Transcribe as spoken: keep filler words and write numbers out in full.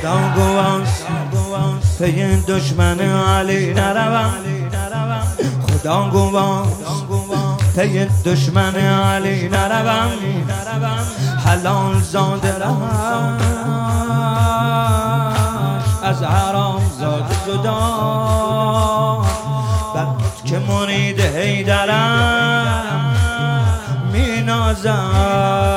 خدا گواست پی دشمن علی نروم، خدا گواست پی دشمن علی نروم، حلال زاده رهش از حرام زاده جدا، بعد که مرید حیدرم می نازم